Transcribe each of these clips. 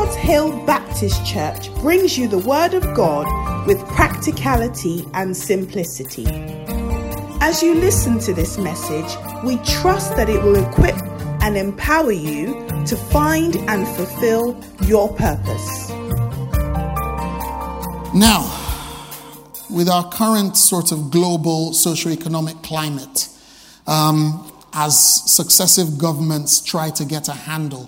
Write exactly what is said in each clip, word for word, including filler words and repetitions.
Lord's Hill Baptist Church brings you the Word of God with practicality and simplicity. As you listen to this message, we trust that it will equip and empower you to find and fulfill your purpose. Now, with our current sort of global socioeconomic climate, um, as successive governments try to get a handle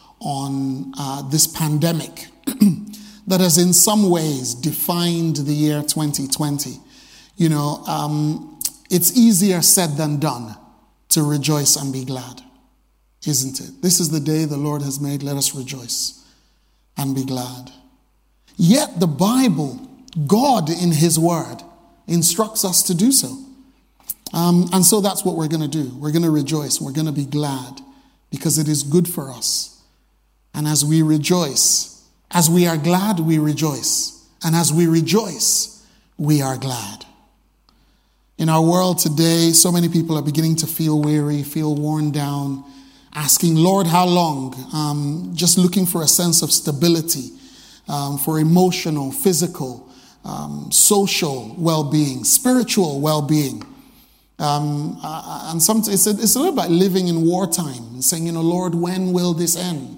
on uh, this pandemic that has in some ways defined the year twenty twenty, you know, um, it's easier said than done to rejoice and be glad, isn't it? This is the day the Lord has made. Let us rejoice and be glad. Yet the Bible, God in His Word, instructs us to do so. Um, and so that's what we're going to do. We're going to rejoice. We're going to be glad because it is good for us. And as we rejoice, as we are glad, we rejoice. And as we rejoice, we are glad. In our world today, so many people are beginning to feel weary, feel worn down, asking, Lord, how long? Um, just looking for a sense of stability, um, for emotional, physical, um, social well-being, spiritual well-being. Um, uh, and some, it's, a, it's a little bit living in wartime and saying, you know, Lord, when will this end?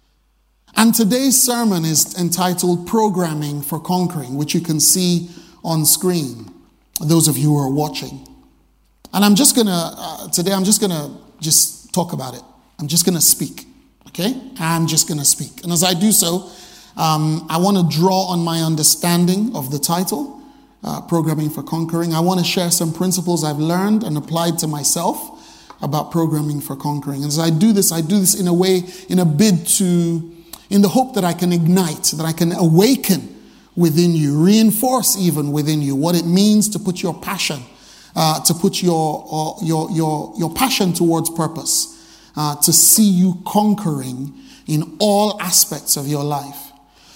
And today's sermon is entitled Programming for Conquering, which you can see on screen, those of you who are watching. And I'm just going to, uh, today I'm just going to just talk about it. I'm just going to speak, okay? I'm just going to speak. And as I do so, um, I want to draw on my understanding of the title, uh, Programming for Conquering. I want to share some principles I've learned and applied to myself about programming for conquering. And as I do this, I do this in a way, in a bid to... in the hope that I can ignite, that I can awaken within you, reinforce even within you what it means to put your passion, uh, to put your, uh, your your your passion towards purpose, uh, to see you conquering in all aspects of your life.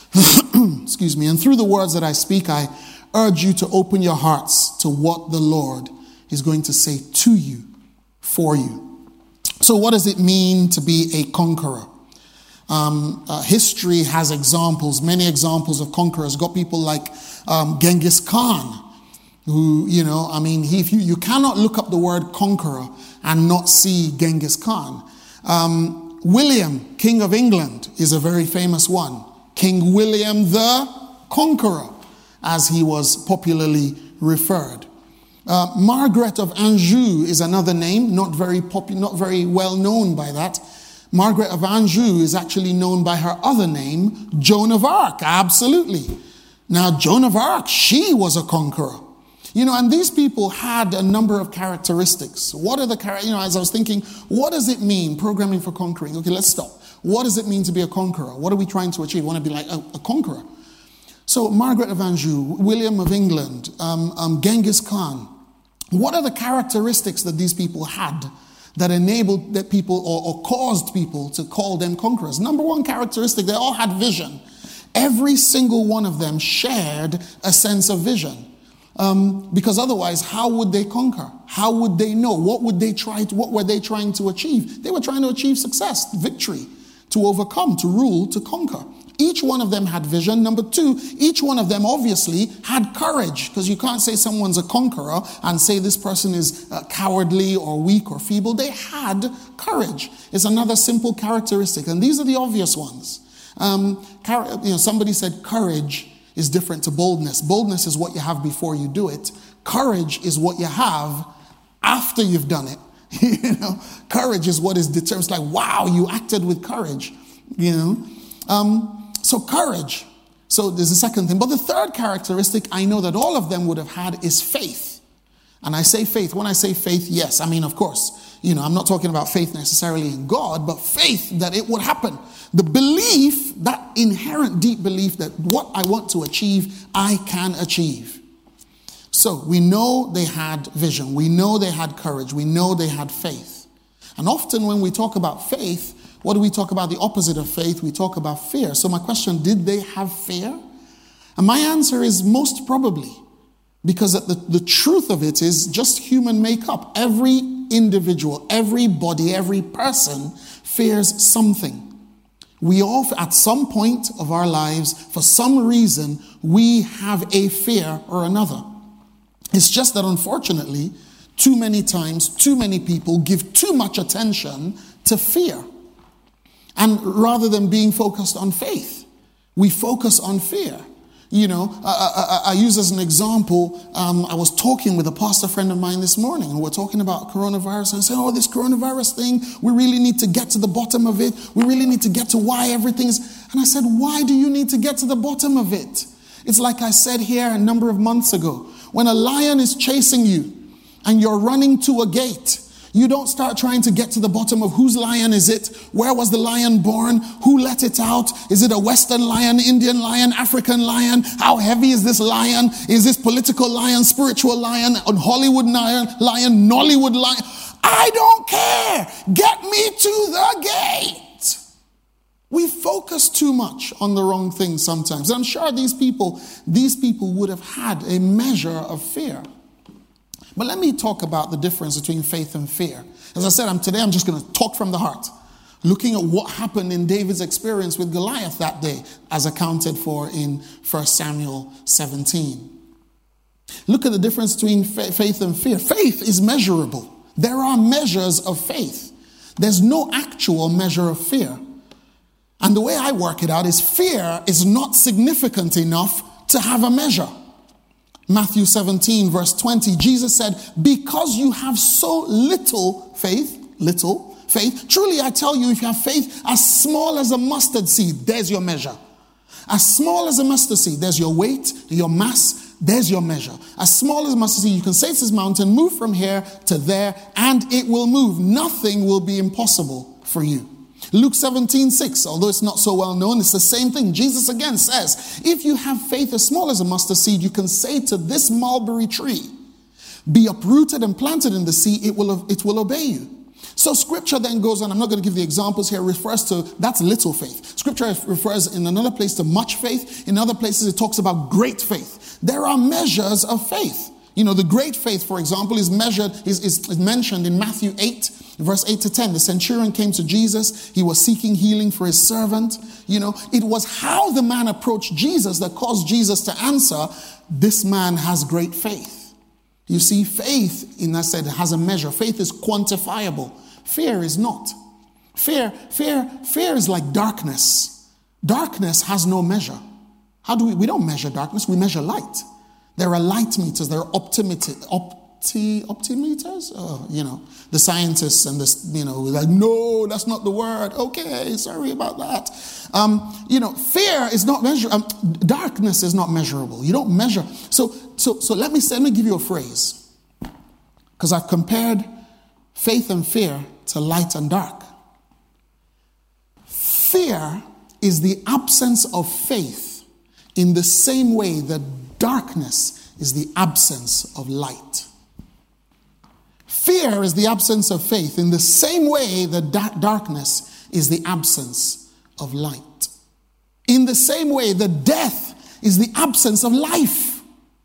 Excuse me. And through the words that I speak, I urge you to open your hearts to what the Lord is going to say to you, for you. So what does it mean to be a conqueror? Um, uh, history has examples, many examples of conquerors. Got people like um, Genghis Khan, who, you know, I mean, he, if you, you cannot look up the word conqueror and not see Genghis Khan. Um, William, King of England, is a very famous one. King William the Conqueror, as he was popularly referred. Uh, Margaret of Anjou is another name, not very popular, not very well known by that. Margaret of Anjou is actually known by her other name, Joan of Arc. Absolutely. Now, Joan of Arc, she was a conqueror. You know, and these people had a number of characteristics. What are the, you know, as I was thinking, what does it mean, programming for conquering? Okay, let's stop. What does it mean to be a conqueror? What are we trying to achieve? We want to be like a, a conqueror. So, Margaret of Anjou, William of England, um, um, Genghis Khan. What are the characteristics that these people had that enabled that people or, or caused people to call them conquerors? Number one characteristic, they all had vision. Every single one of them shared a sense of vision. Um, because otherwise, how would they conquer? How would they know? What would they try to, what were they trying to achieve? They were trying to achieve success, victory, to overcome, to rule, to conquer. Each one of them had vision. Number two, each one of them obviously had courage, because you can't say someone's a conqueror and say this person is uh, cowardly or weak or feeble. They had courage. It's another simple characteristic, and these are the obvious ones. Um, car- you know, somebody said courage is different to boldness. Boldness is what you have before you do it. Courage is what you have after you've done it. You know, courage is what is determined. It's like, wow, you acted with courage. You know. Um, So courage. So there's a second thing. But the third characteristic I know that all of them would have had is faith. And I say faith. When I say faith, yes, I mean, of course, you know, I'm not talking about faith necessarily in God, but faith that it would happen. The belief, that inherent deep belief that what I want to achieve, I can achieve. So we know they had vision. We know they had courage. We know they had faith. And often when we talk about faith, what do we talk about? The opposite of faith, we talk about fear. So my question, did they have fear? And my answer is most probably. Because the, the truth of it is just human makeup. Every individual, every body, every person fears something. We all, at some point of our lives, for some reason, we have a fear or another. It's just that unfortunately, too many times, too many people give too much attention to fear. And rather than being focused on faith, we focus on fear. You know, I, I, I use as an example, um, I was talking with a pastor friend of mine this morning, and we're talking about coronavirus, and I said, oh, this coronavirus thing, we really need to get to the bottom of it. We really need to get to why everything is. And I said, why do you need to get to the bottom of it? It's like I said here a number of months ago. When a lion is chasing you and you're running to a gate, you don't start trying to get to the bottom of whose lion is it? Where was the lion born? Who let it out? Is it a Western lion, Indian lion, African lion? How heavy is this lion? Is this political lion, spiritual lion, Hollywood lion, lion, Nollywood lion? I don't care. Get me to the gate. We focus too much on the wrong things sometimes. And I'm sure these people, these people would have had a measure of fear. But let me talk about the difference between faith and fear. As I said, I'm, today I'm just going to talk from the heart, looking at what happened in David's experience with Goliath that day, as accounted for in First Samuel seventeen. Look at the difference between fa- faith and fear. Faith is measurable. There are measures of faith. There's no actual measure of fear. And the way I work it out is fear is not significant enough to have a measure. Matthew seventeen verse twenty, Jesus said, because you have so little faith, little faith, truly I tell you, if you have faith as small as a mustard seed, there's your measure. As small as a mustard seed, there's your weight, your mass, there's your measure. As small as a mustard seed, you can say to this mountain, move from here to there, and it will move. Nothing will be impossible for you. Luke seventeen six, although it's not so well known, it's the same thing. Jesus again says, if you have faith as small as a mustard seed, you can say to this mulberry tree, be uprooted and planted in the sea, it will, it will obey you. So scripture then goes on, I'm not going to give the examples here, refers to, that's little faith. Scripture refers in another place to much faith. In other places it talks about great faith. There are measures of faith. You know, the great faith, for example, is measured, is, is, is mentioned in Matthew eight, verse eight to ten. The centurion came to Jesus. He was seeking healing for his servant. You know, it was how the man approached Jesus that caused Jesus to answer, this man has great faith. You see, faith, in that said, has a measure. Faith is quantifiable. Fear is not. Fear, fear, fear is like darkness. Darkness has no measure. How do we, we don't measure darkness, we measure light. There are light meters, there are optimeter, opti, optimeters, oh, you know, the scientists and this, you know, like, no, that's not the word. Okay, sorry about that. Um, you know, fear is not measurable. Um, darkness is not measurable. You don't measure. So, so, so let me say, let me give you a phrase, because I've compared faith and fear to light and dark. Fear is the absence of faith in the same way that darkness is the absence of light. Fear is the absence of faith in the same way that da- darkness is the absence of light. In the same way that death is the absence of life.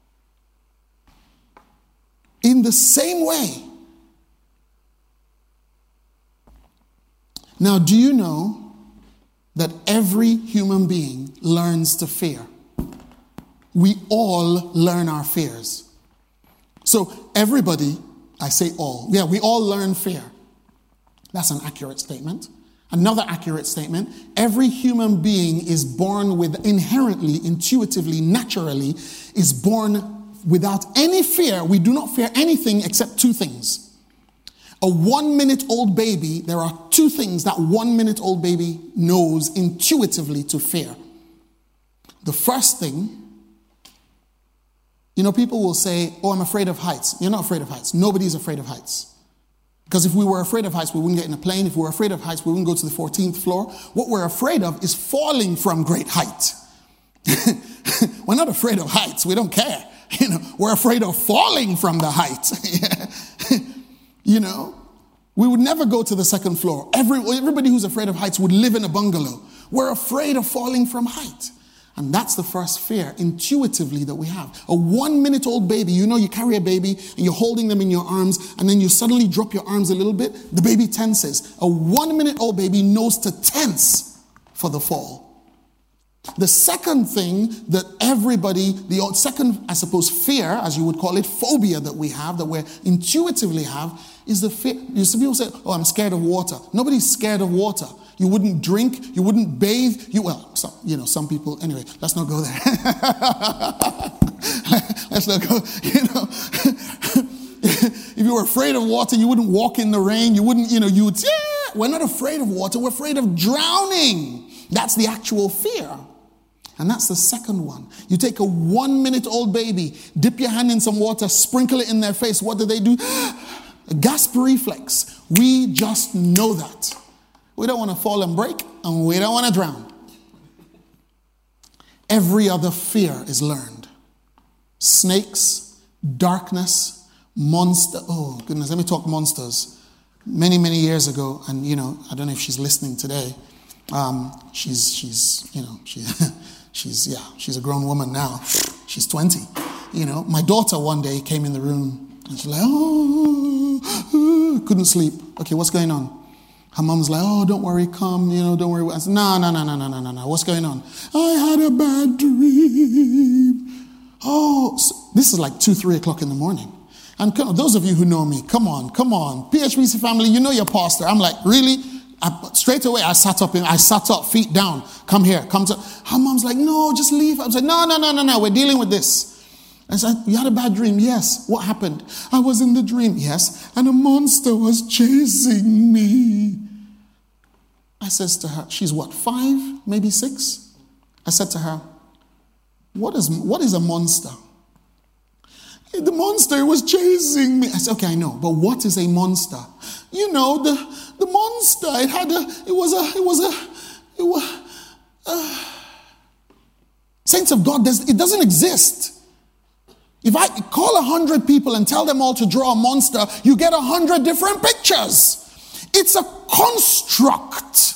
In the same way. Now, do you know that every human being learns to fear? We all learn our fears. So everybody, I say all, yeah, we all learn fear. That's an accurate statement. Another accurate statement, every human being is born with inherently, intuitively, naturally, is born without any fear. We do not fear anything except two things. A one-minute-old baby, there are two things that one-minute-old baby knows intuitively to fear. The first thing, you know, people will say, oh, I'm afraid of heights. You're not afraid of heights. Nobody's afraid of heights. Because if we were afraid of heights, we wouldn't get in a plane. If we were afraid of heights, we wouldn't go to the fourteenth floor. What we're afraid of is falling from great height. We're not afraid of heights. We don't care. You know, we're afraid of falling from the height. You know, we would never go to the second floor. Every, everybody who's afraid of heights would live in a bungalow. We're afraid of falling from height. And that's the first fear, intuitively, that we have. A one-minute-old baby, you know, you carry a baby and you're holding them in your arms and then you suddenly drop your arms a little bit, the baby tenses. A one-minute-old baby knows to tense for the fall. The second thing that everybody, the second, I suppose, fear, as you would call it, phobia that we have, that we intuitively have, is the fear. You see people say, oh, I'm scared of water. Nobody's scared of water. You wouldn't drink, you wouldn't bathe. You Well, some, you know, some people, anyway, let's not go there. Let's not go, you know. If you were afraid of water, you wouldn't walk in the rain. You wouldn't, you know, you would, yeah, we're not afraid of water. We're afraid of drowning. That's the actual fear. And that's the second one. You take a one-minute-old baby, dip your hand in some water, sprinkle it in their face. What do they do? A gasp reflex. We just know that. We don't want to fall and break, and we don't want to drown. Every other fear is learned. Snakes, darkness, monster. Oh, goodness, let me talk monsters. Many, many years ago, and, you know, I don't know if she's listening today. Um, she's, she's, you know, she... She's, yeah, she's a grown woman now. She's twenty. You know, my daughter one day came in the room and she's like, oh, oh, couldn't sleep. Okay, what's going on? Her mom's like, oh, don't worry, come, you know, don't worry. I said, no, no, no, no, no, no, no, no. What's going on? I had a bad dream. Oh, so this is like two, three o'clock in the morning. And those of you who know me, come on, come on. P H B C family, you know your pastor. I'm like, really? I, straight away, I sat up, in, I sat up, feet down. Come here, come to. Her mom's like, no, just leave. I was like, no, no, no, no, no, we're dealing with this. I said, you had a bad dream? Yes. What happened? I was in the dream. Yes. And a monster was chasing me. I says to her, she's what, five, maybe six? I said to her, what is, what is a monster? The monster was chasing me. I said, okay, I know, but what is a monster? You know, the, the monster, it had a, it was a, it was a, it was, uh, saints of God, it doesn't exist. If I call a hundred people and tell them all to draw a monster, you get a hundred different pictures. It's a construct.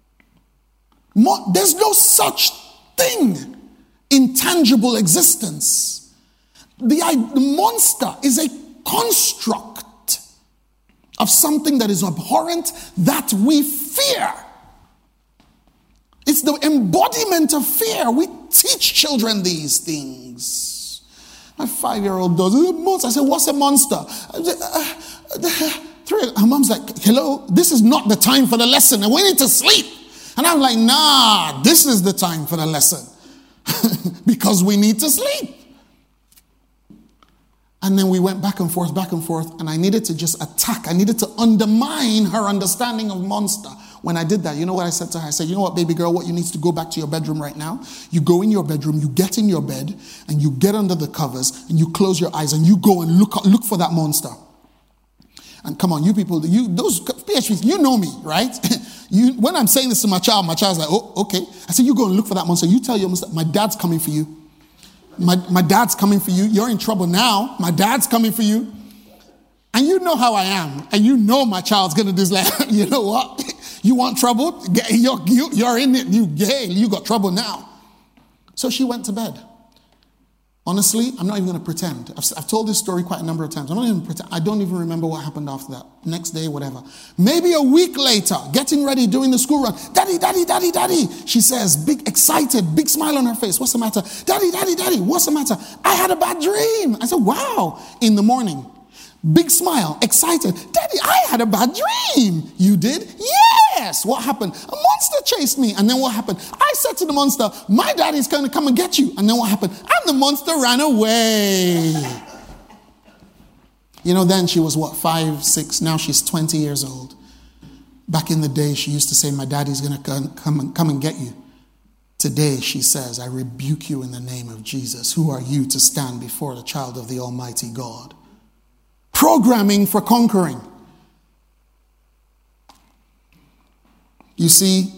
Mo- There's no such thing, intangible existence. The, the monster is a construct of something that is abhorrent that we fear. It's the embodiment of fear. We teach children these things. My five-year-old does a monster. I said, what's a monster? I said, uh, three. Her mom's like, hello, this is not the time for the lesson, and we need to sleep. And I'm like, nah, this is the time for the lesson because we need to sleep. And then we went back and forth, back and forth, and I needed to just attack. I needed to undermine her understanding of monster. When I did that, you know what I said to her? I said, you know what, baby girl, what you need to go back to your bedroom right now. You go in your bedroom, you get in your bed, and you get under the covers, and you close your eyes, and you go and look look for that monster. And come on, you people, you those P H Ps, you know me, right? you, when I'm saying this to my child, my child's like, oh, okay. I said, you go and look for that monster. You tell your monster, my dad's coming for you. My, my dad's coming for you. You're in trouble now. My dad's coming for you. And you know how I am. And you know my child's going to do this. Like, you know what? You want trouble? You're, you, you're in it. You, hey, you got trouble now. So she went to bed. Honestly, I'm not even going to pretend. I've, I've told this story quite a number of times. I'm not even pretend. I don't even remember what happened after that. Next day, whatever. Maybe a week later, getting ready, doing the school run. Daddy, daddy, daddy, daddy. She says, big, excited, big smile on her face. What's the matter? Daddy, daddy, daddy, what's the matter? I had a bad dream. I said, wow. In the morning, big smile, excited. Daddy, I had a bad dream. You did? Yes. What happened? A monster chased me. And then what happened? I said to the monster, my daddy's going to come and get you. And then what happened? And the monster ran away. You know, then she was what, five, six. Now she's twenty years old. Back in the day, she used to say, my daddy's going to come and, come and get you. Today, she says, I rebuke you in the name of Jesus. Who are you to stand before the child of the Almighty God? Programming for conquering. You see,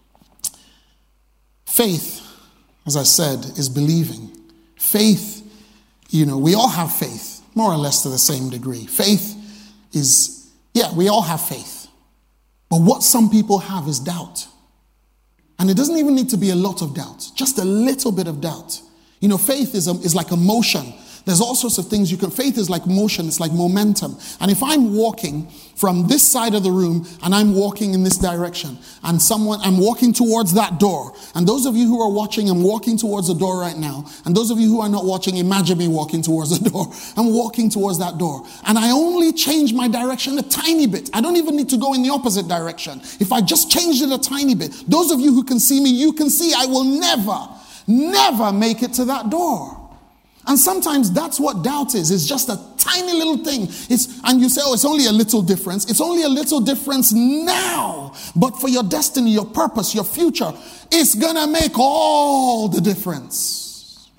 faith, as I said, is believing. Faith, you know, we all have faith, more or less to the same degree. Faith is, yeah, we all have faith. But what some people have is doubt. And it doesn't even need to be a lot of doubt, just a little bit of doubt. You know, faith is, a, is like a motion There's all sorts of things you can. Faith is like motion. It's like momentum. And if I'm walking from this side of the room and I'm walking in this direction and someone, I'm walking towards that door. And those of you who are watching, I'm walking towards the door right now. And those of you who are not watching, imagine me walking towards the door. I'm walking towards that door. And I only change my direction a tiny bit. I don't even need to go in the opposite direction. If I just changed it a tiny bit, those of you who can see me, you can see I will never, never make it to that door. And sometimes that's what doubt is. It's just a tiny little thing. It's, and you say, oh, it's only a little difference. It's only a little difference now. But for your destiny, your purpose, your future, it's going to make all the difference.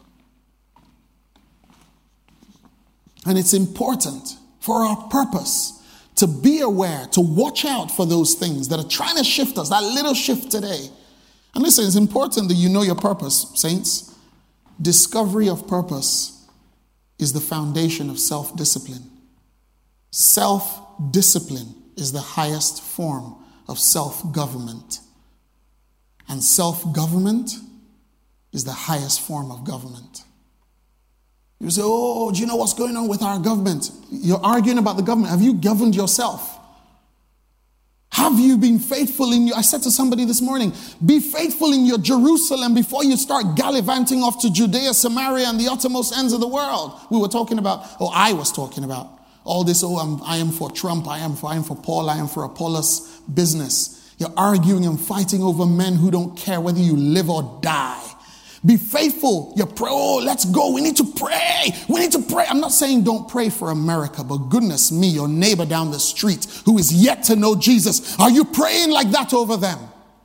And it's important for our purpose to be aware, to watch out for those things that are trying to shift us, that little shift today. And listen, it's important that you know your purpose, saints. Discovery of purpose is the foundation of self-discipline. Self-discipline is the highest form of self-government. And self-government is the highest form of government. You say, oh, do you know what's going on with our government? You're arguing about the government. Have you governed yourself? Have you been faithful in your... I said to somebody this morning, be faithful in your Jerusalem before you start gallivanting off to Judea, Samaria, and the uttermost ends of the world. We were talking about, oh, I was talking about all this, oh, I'm, I am for Trump, I am for, I am for Paul, I am for Apollos business. You're arguing and fighting over men who don't care whether you live or die. Be faithful. You're pray. Oh, let's go. We need to pray. We need to pray. I'm not saying don't pray for America, but goodness me, your neighbor down the street who is yet to know Jesus, are you praying like that over them?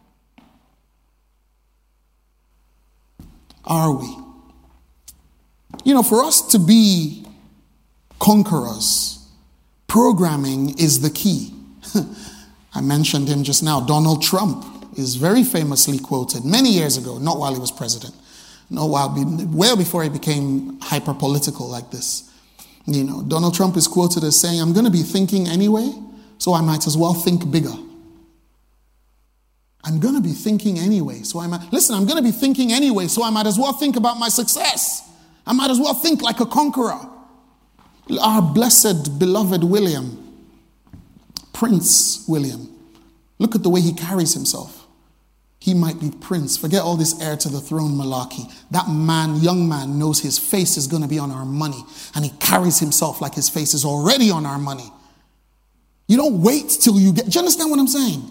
Are we? You know, for us to be conquerors, programming is the key. I mentioned him just now. Donald Trump is very famously quoted many years ago, not while he was president, not while, well before he became hyper-political like this. You know, Donald Trump is quoted as saying, I'm going to be thinking anyway, so I might as well think bigger. I'm going to be thinking anyway, so I might, listen, I'm going to be thinking anyway, so I might as well think about my success. I might as well think like a conqueror. Our blessed, beloved William, Prince William, look at the way he carries himself. He might be prince. Forget all this heir to the throne malarkey. That man, young man, knows his face is going to be on our money. And he carries himself like his face is already on our money. You don't wait till you get... Do you understand what I'm saying?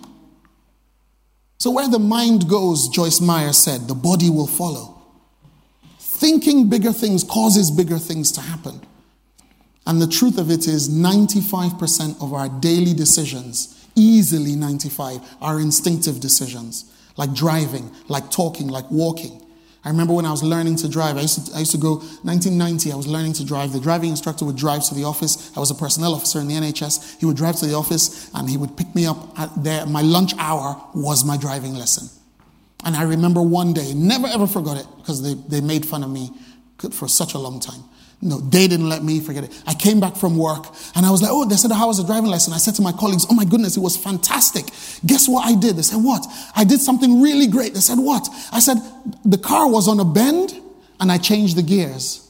So where the mind goes, Joyce Meyer said, the body will follow. Thinking bigger things causes bigger things to happen. And the truth of it is ninety-five percent of our daily decisions, easily ninety-five, are instinctive decisions. Like driving, like talking, like walking. I remember when I was learning to drive, I used to, I used to go, nineteen ninety, I was learning to drive. The driving instructor would drive to the office. I was a personnel officer in the N H S. He would drive to the office and he would pick me up at there. My lunch hour was my driving lesson. And I remember one day, never ever forgot it, because they, they made fun of me for such a long time. No, they didn't let me forget it. I came back from work and I was like, oh, they said, how was the driving lesson? I said to my colleagues, oh my goodness, it was fantastic. Guess what I did? They said, what? I did something really great. They said, what? I said, the car was on a bend and I changed the gears.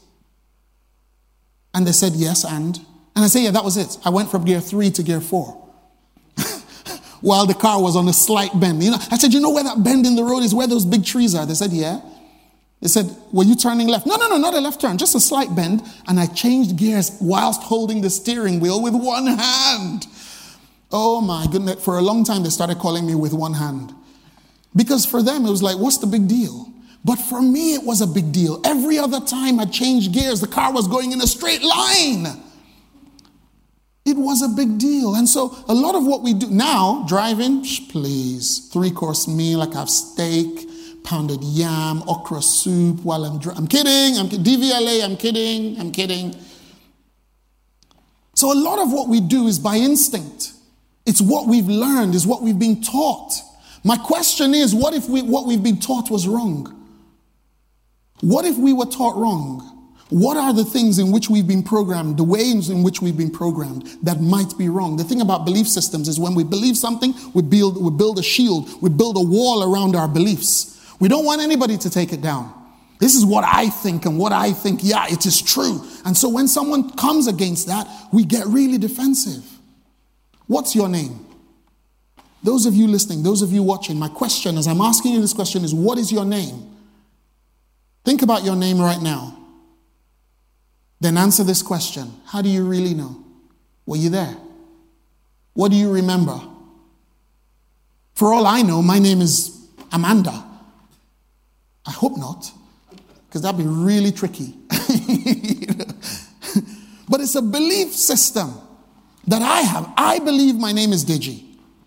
And they said, yes, and? And I said, yeah, that was it. I went from gear three to gear four. While the car was on a slight bend. You know, I said, you know where that bend in the road is, where those big trees are? They said, yeah. They said, were you turning left? No, no, no, not a left turn, just a slight bend. And I changed gears whilst holding the steering wheel with one hand. Oh my goodness. For a long time, they started calling me with one hand. Because for them, it was like, what's the big deal? But for me, it was a big deal. Every other time I changed gears, the car was going in a straight line. It was a big deal. And so a lot of what we do now, driving, please, three-course meal, like I have steak, pounded yam, okra soup while I'm dr- I'm kidding, I'm D V L A, I'm kidding, I'm kidding. So a lot of what we do is by instinct. It's what we've learned, is what we've been taught. My question is, what if we what we've been taught was wrong? What if we were taught wrong? What are the things in which we've been programmed, the ways in which we've been programmed that might be wrong? The thing about belief systems is when we believe something, we build, we build a shield, we build a wall around our beliefs. We don't want anybody to take it down. This is what I think, and what I think, yeah, it is true. And so when someone comes against that, we get really defensive. What's your name? Those of you listening, those of you watching, my question as I'm asking you this question is, what is your name? Think about your name right now. Then answer this question. How do you really know? Were you there? What do you remember? For all I know, my name is Amanda. I hope not, because that'd be really tricky. But it's a belief system that I have. I believe my name is Digi.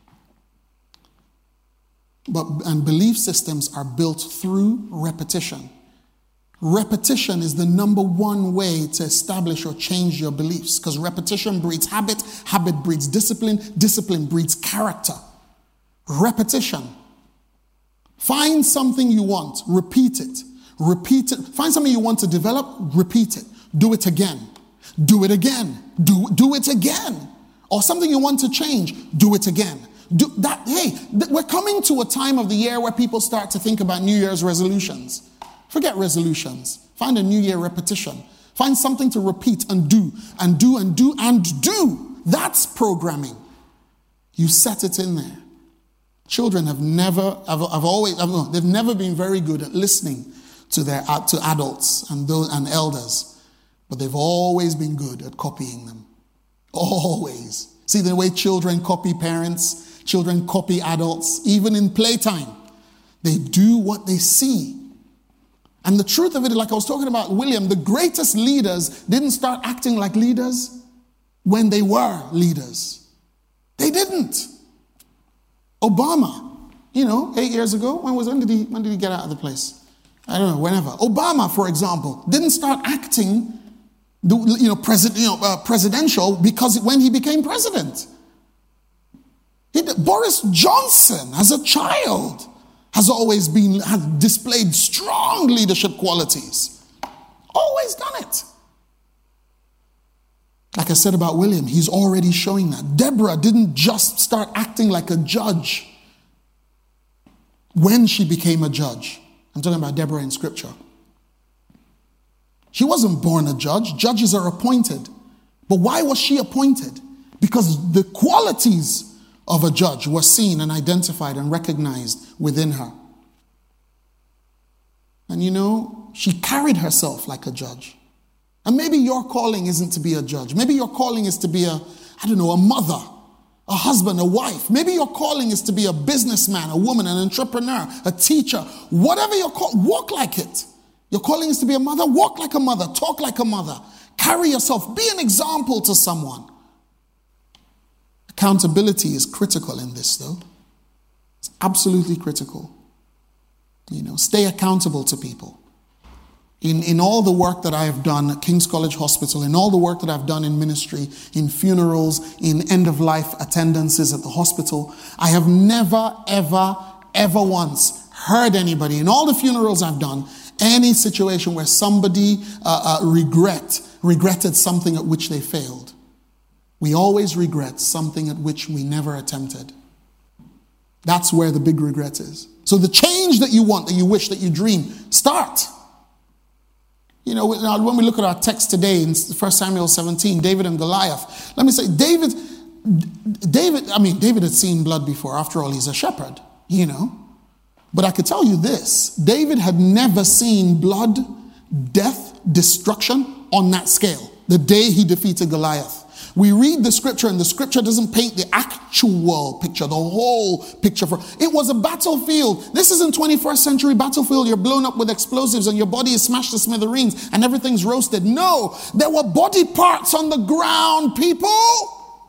But and belief systems are built through repetition. Repetition is the number one way to establish or change your beliefs, because repetition breeds habit, habit breeds discipline, discipline breeds character. Repetition. Find something you want, repeat it. Repeat it. Find something you want to develop, repeat it. Do it again. Do it again. Do, do it again. Or something you want to change, do it again. Do that. Hey, th- we're coming to a time of the year where people start to think about New Year's resolutions. Forget resolutions. Find a New Year repetition. Find something to repeat and do and do and do and do. That's programming. You set it in there. Children have never, have, have always, have, no, they've never been very good at listening to their to adults and those and elders, but they've always been good at copying them. Always. See the way children copy parents, children copy adults, even in playtime. They do what they see. And the truth of it, like I was talking about William, the greatest leaders didn't start acting like leaders when they were leaders. They didn't. Obama, you know, eight years ago, when was when did he when did he get out of the place? I don't know, whenever. Obama, for example, didn't start acting, you know, president, you know, uh, presidential because when he became president. He did. Boris Johnson, as a child, has always been, has displayed strong leadership qualities. Always done it. Like I said about William, he's already showing that. Deborah didn't just start acting like a judge when she became a judge. I'm talking about Deborah in Scripture. She wasn't born a judge. Judges are appointed. But why was she appointed? Because the qualities of a judge were seen and identified and recognized within her. And you know, she carried herself like a judge. And maybe your calling isn't to be a judge. Maybe your calling is to be a, I don't know, a mother, a husband, a wife. Maybe your calling is to be a businessman, a woman, an entrepreneur, a teacher. Whatever your call, walk like it. Your calling is to be a mother, walk like a mother, talk like a mother. Carry yourself, be an example to someone. Accountability is critical in this, though. It's absolutely critical. You know, stay accountable to people. In, in all the work that I have done at King's College Hospital, in all the work that I've done in ministry, in funerals, in end-of-life attendances at the hospital, I have never, ever, ever once heard anybody, in all the funerals I've done, any situation where somebody uh, uh, regret, regretted something at which they failed. We always regret something at which we never attempted. That's where the big regret is. So the change that you want, that you wish, that you dream, start. You know, when we look at our text today in First Samuel seventeen, David and Goliath, let me say, David, David, I mean, David had seen blood before. After all, he's a shepherd, you know. But I could tell you this, David had never seen blood, death, destruction on that scale the day he defeated Goliath. We read the scripture and the scripture doesn't paint the actual picture, the whole picture. For it was a battlefield. This isn't twenty-first century battlefield. You're blown up with explosives and your body is smashed to smithereens and everything's roasted. No, there were body parts on the ground, people.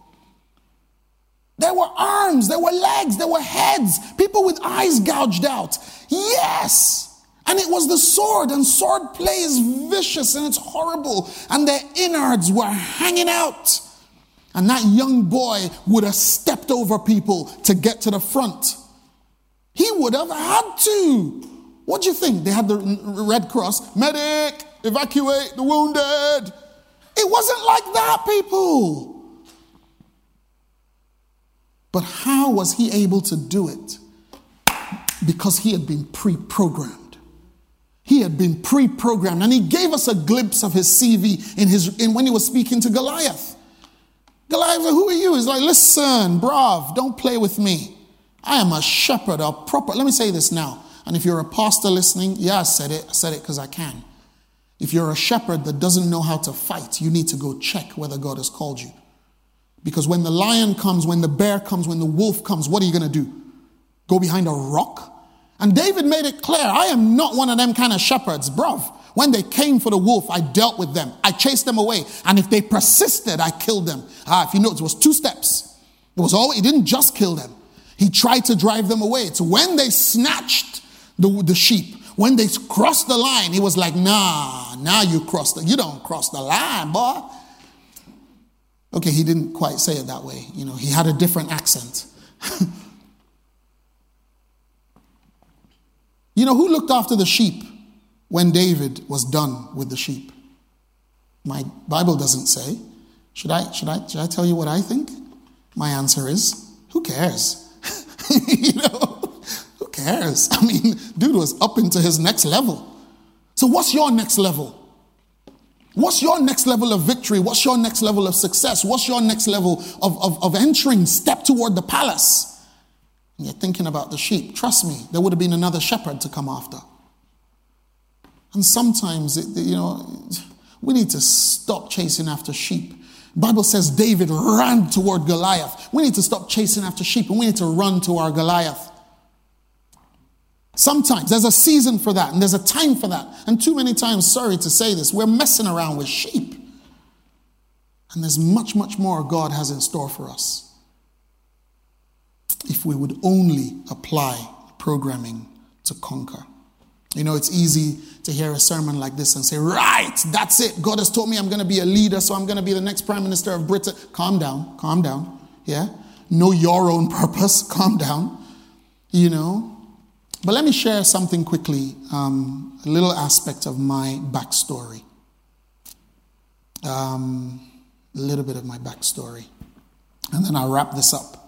There were arms, there were legs, there were heads. People with eyes gouged out. Yes. And it was the sword, and sword play is vicious and it's horrible. And their innards were hanging out. And that young boy would have stepped over people to get to the front. He would have had to. What do you think? They had the Red Cross. Medic, evacuate the wounded. It wasn't like that, people. But how was he able to do it? Because he had been pre-programmed. He had been pre-programmed, and he gave us a glimpse of his C V in his in when he was speaking to Goliath. Goliath said, who are you? He's like, listen, bruv, don't play with me. I am a shepherd, a proper, let me say this now. And if you're a pastor listening, yeah, I said it. I said it because I can. If you're a shepherd that doesn't know how to fight, you need to go check whether God has called you. Because when the lion comes, when the bear comes, when the wolf comes, what are you going to do? Go behind a rock? And David made it clear, I am not one of them kind of shepherds, bruv. When they came for the wolf, I dealt with them. I chased them away. And if they persisted, I killed them. Ah, if you notice, it was two steps. It was all, he didn't just kill them. He tried to drive them away. It's when they snatched the, the sheep, when they crossed the line, he was like, nah, now you crossed the, you don't cross the line, boy. Okay, he didn't quite say it that way. You know, he had a different accent. You know, who looked after the sheep when David was done with the sheep? My Bible doesn't say. Should I, should I, should I tell you what I think? My answer is, who cares? You know, who cares? I mean, dude was up into his next level. So what's your next level? What's your next level of victory? What's your next level of success? What's your next level of, of, of entering, step toward the palace? And you're thinking about the sheep. Trust me, there would have been another shepherd to come after. And sometimes, it, you know, we need to stop chasing after sheep. The Bible says David ran toward Goliath. We need to stop chasing after sheep and we need to run to our Goliath. Sometimes there's a season for that and there's a time for that. And too many times, sorry to say this, we're messing around with sheep. And there's much, much more God has in store for us. If we would only apply programming to conquer. You know, it's easy to hear a sermon like this and say, right, that's it. God has told me I'm going to be a leader, so I'm going to be the next Prime Minister of Britain. Calm down, calm down. Yeah? Know your own purpose. Calm down. You know. But let me share something quickly, um, a little aspect of my backstory. Um, a little bit of my backstory. And then I'll wrap this up.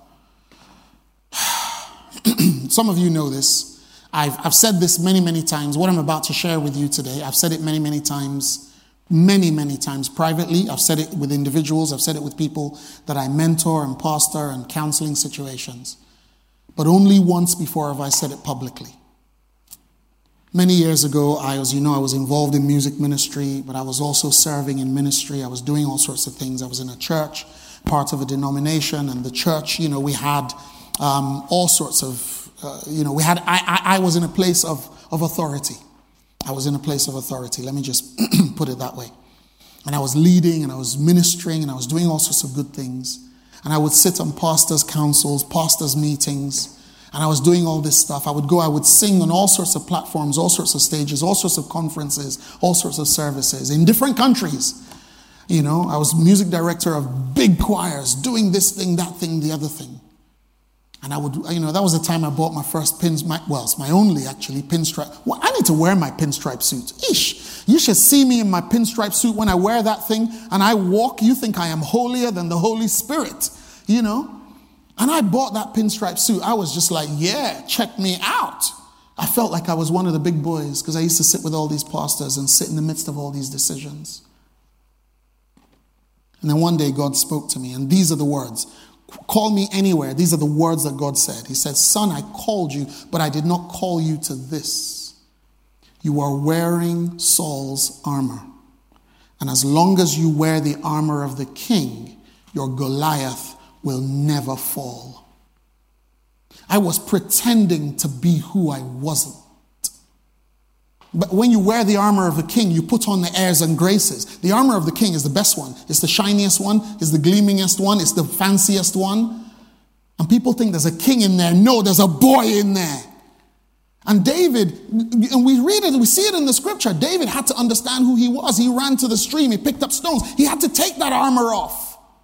Some of you know this. I've, I've said this many, many times. What I'm about to share with you today, I've said it many, many times, many, many times privately. I've said it with individuals. I've said it with people that I mentor and pastor and counseling situations. But only once before have I said it publicly. Many years ago, I was, you know, I was involved in music ministry, but I was also serving in ministry. I was doing all sorts of things. I was in a church, part of a denomination, and the church, you know, we had um, all sorts of Uh, you know, we had. I, I, I was in a place of, of authority. I was in a place of authority. Let me just put it that way. And I was leading, and I was ministering, and I was doing all sorts of good things. And I would sit on pastors' councils, pastors' meetings, and I was doing all this stuff. I would go. I would sing on all sorts of platforms, all sorts of stages, all sorts of conferences, all sorts of services in different countries. You know, I was music director of big choirs, doing this thing, that thing, the other thing. And I would, you know, that was the time I bought my first pins, my, well, it's my only actually pinstripe. Well, I need to wear my pinstripe suit. Ish. You should see me in my pinstripe suit when I wear that thing and I walk. You think I am holier than the Holy Spirit, you know? And I bought that pinstripe suit. I was just like, yeah, check me out. I felt like I was one of the big boys because I used to sit with all these pastors and sit in the midst of all these decisions. And then one day God spoke to me, and these are the words. Call me anywhere. These are the words that God said. He said, son, I called you, but I did not call you to this. You are wearing Saul's armor. And as long as you wear the armor of the king, your Goliath will never fall. I was pretending to be who I wasn't. But when you wear the armor of the king, you put on the airs and graces. The armor of the king is the best one. It's the shiniest one. It's the gleamingest one. It's the fanciest one. And people think there's a king in there. No, there's a boy in there. And David, and we read it, we see it in the scripture. David had to understand who he was. He ran to the stream. He picked up stones. He had to take that armor off.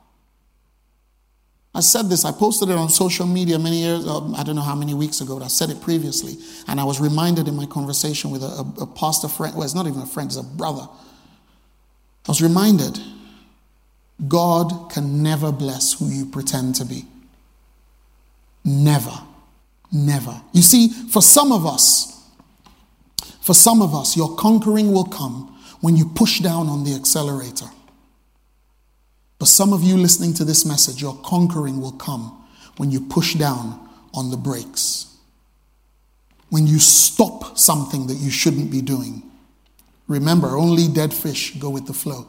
I said this, I posted it on social media many years, uh, I don't know how many weeks ago, but I said it previously. And I was reminded in my conversation with a, a, a pastor friend, well, it's not even a friend, it's a brother. I was reminded, God can never bless who you pretend to be. Never. Never. You see, for some of us, For some of us, your conquering will come when you push down on the accelerator. For some of you listening to this message, your conquering will come when you push down on the brakes. When you stop something that you shouldn't be doing. Remember, only dead fish go with the flow.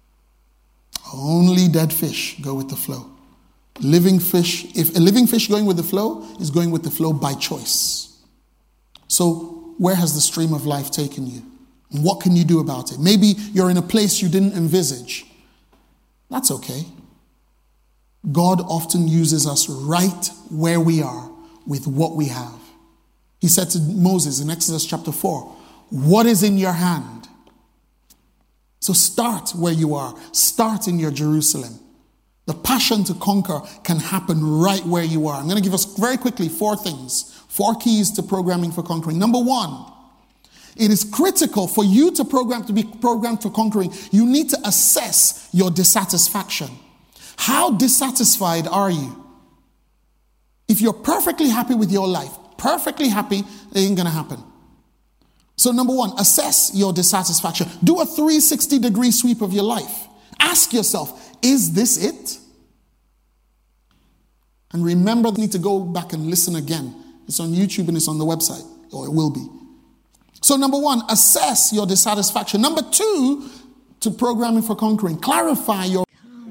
Only dead fish go with the flow. Living fish, if a living fish going with the flow is going with the flow by choice. So where has the stream of life taken you? And what can you do about it? Maybe you're in a place you didn't envisage. That's okay. God often uses us right where we are with what we have. He said to Moses in Exodus chapter four, what is in your hand? So start where you are. Start in your Jerusalem. The passion to conquer can happen right where you are. I'm going to give us very quickly four things, four keys to programming for conquering. Number one, it is critical for you to program to be programmed for conquering. You need to assess your dissatisfaction. How dissatisfied are you? If you're perfectly happy with your life, perfectly happy, it ain't going to happen. So number one, assess your dissatisfaction. Do a three sixty degree sweep of your life. Ask yourself, is this it? And remember, you need to go back and listen again. It's on YouTube and it's on the website, or it will be. So number one, assess your dissatisfaction. Number two, to programming for conquering, clarify your...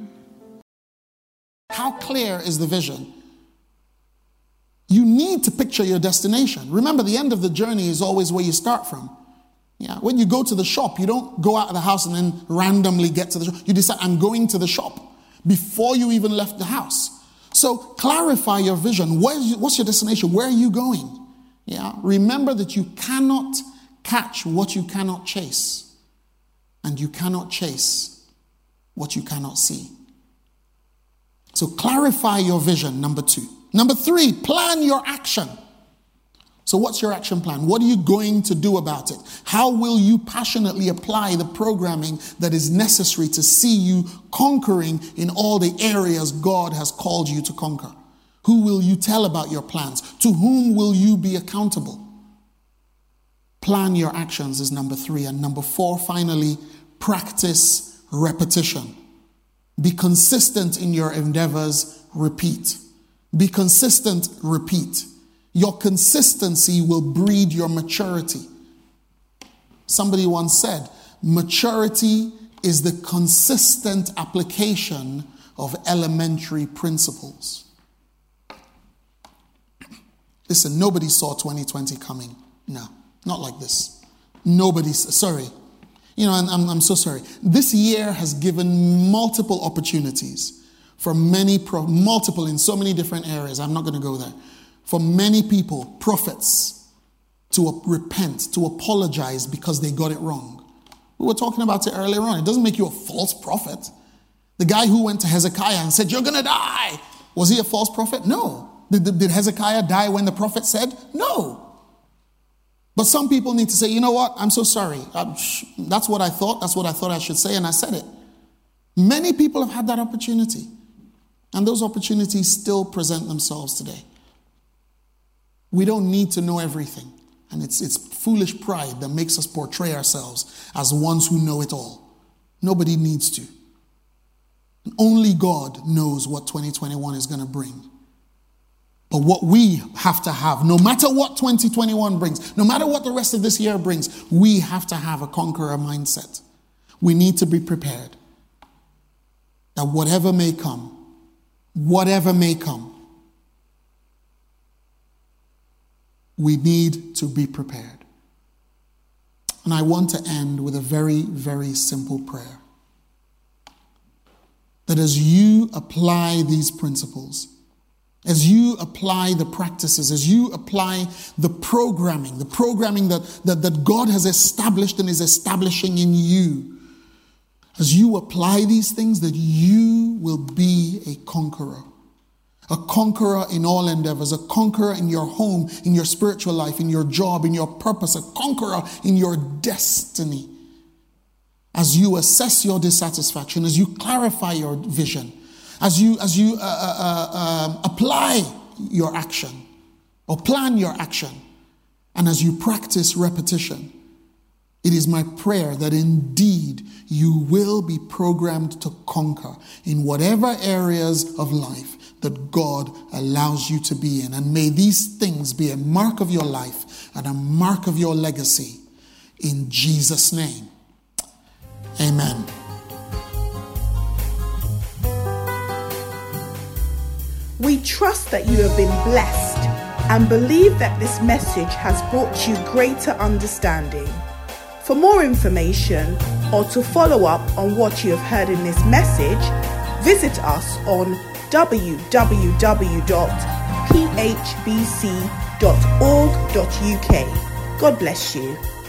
How clear is the vision? You need to picture your destination. Remember, the end of the journey is always where you start from. Yeah, when you go to the shop, you don't go out of the house and then randomly get to the shop. You decide, I'm going to the shop before you even left the house. So clarify your vision. Where's, what's your destination? Where are you going? Yeah, remember that you cannot catch what you cannot chase. And you cannot chase what you cannot see. So clarify your vision, number two. Number three, plan your action. So what's your action plan? What are you going to do about it? How will you passionately apply the programming that is necessary to see you conquering in all the areas God has called you to conquer? Who will you tell about your plans? To whom will you be accountable? Plan your actions is number three. And number four, finally, practice repetition. Be consistent in your endeavors. Repeat. Be consistent. Repeat. Your consistency will breed your maturity. Somebody once said, maturity is the consistent application of elementary principles. Listen, nobody saw twenty twenty coming. No, not like this. Nobody, sorry. You know, and I'm, I'm so sorry. This year has given multiple opportunities for many, pro, multiple in so many different areas. I'm not going to go there. For many people, prophets, to repent, to apologize because they got it wrong. We were talking about it earlier on. It doesn't make you a false prophet. The guy who went to Hezekiah and said, you're going to die. Was he a false prophet? No. Did, did Hezekiah die when the prophet said? No. But some people need to say, you know what? I'm so sorry. I'm, that's what I thought. That's what I thought I should say. And I said it. Many people have had that opportunity. And those opportunities still present themselves today. We don't need to know everything. And it's, it's foolish pride that makes us portray ourselves as ones who know it all. Nobody needs to. Only God knows what twenty twenty-one is going to bring. But what we have to have, no matter what twenty twenty-one brings, no matter what the rest of this year brings, we have to have a conqueror mindset. We need to be prepared that whatever may come, whatever may come, we need to be prepared. And I want to end with a very, very simple prayer. That as you apply these principles, as you apply the practices, as you apply the programming, the programming that, that, that God has established and is establishing in you, as you apply these things, that you will be a conqueror. A conqueror in all endeavors, a conqueror in your home, in your spiritual life, in your job, in your purpose, a conqueror in your destiny. As you assess your dissatisfaction, as you clarify your vision, as you, as you uh, uh, uh, apply your action or plan your action, and as you practice repetition, It is my prayer that indeed you will be programmed to conquer in whatever areas of life that God allows you to be in. And may these things be a mark of your life and a mark of your legacy. In Jesus' name, amen. We trust that you have been blessed and believe that this message has brought you greater understanding. For more information or to follow up on what you have heard in this message, visit us on w w w dot p h b c dot org dot u k. God bless you.